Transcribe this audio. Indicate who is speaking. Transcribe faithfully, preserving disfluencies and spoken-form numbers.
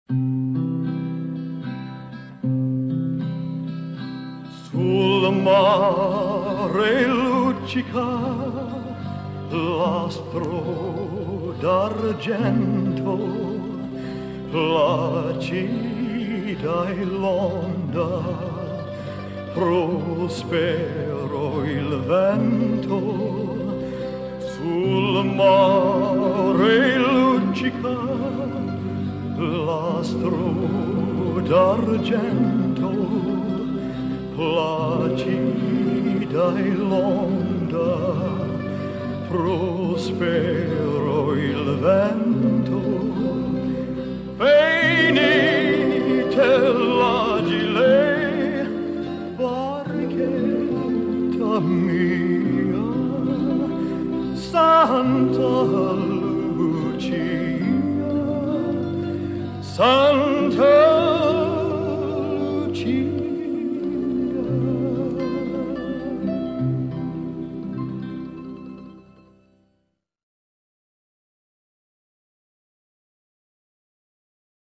Speaker 1: Sul mare luccica l'astro d'argento, placida e l'onda, prospero il vento. Sul mare luccica l'astro d'argento, placida e l'onda, prospero il vento. Venite l'agile barchetta mia, Santa Lucia, Santa Lucia.